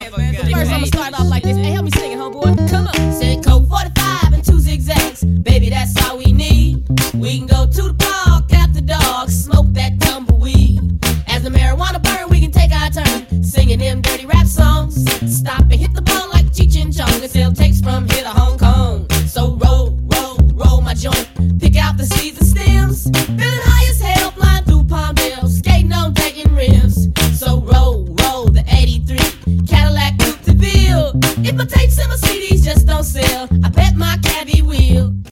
First, I'ma start off like this. Hey, help me sing it, homeboy. Come on. Said coke